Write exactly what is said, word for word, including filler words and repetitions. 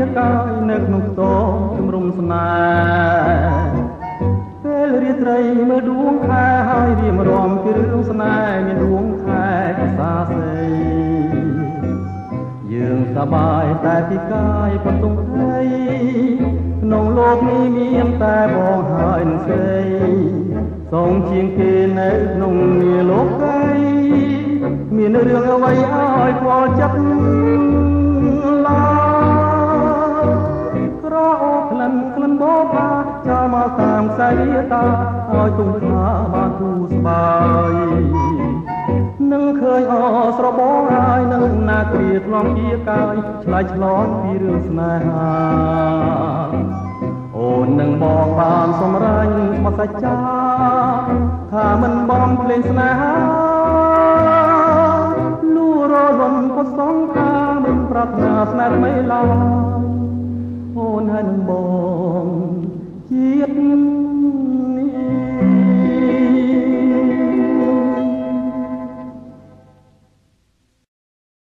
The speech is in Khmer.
កាយនៅក្នុងតងជំរុំស្នេហ៍ពេលរាត្រីមើលដួងខែហើយរៀមរំពីរឿងស្នេហ៍មានដួងខែភាសាស្រីយើងសប្បាយតែពីកាយប៉ុន្ទុំស្រីក្នុងលោកនេះមានតែបងហើយនឹងស្រីសូមជាងគេនៅក្នុងនាលោកីមានរឿងអ្វីឲ្យខ្វល់ចិត្តឡើយក្រអូបក្លិនក្លិនបបបាចាំមកតាមខ្សែតាឲ្យទុំថាបានទូស្បាយនឹងឃើញអស្របងហើយនឹងណាគ្រាធ្លំជាកាយឆ្លៃឆ្លងពីរឿងស្នេហាអូននឹងបងបានសម្រេចបទសច្ចាថាមិនបងភ្លេងស្នេហាលូរលំក៏សងថាមិនប្រាថ្នាស្នេហ៍ថ្មីឡើយអូនហើយនឹងបងជាតិ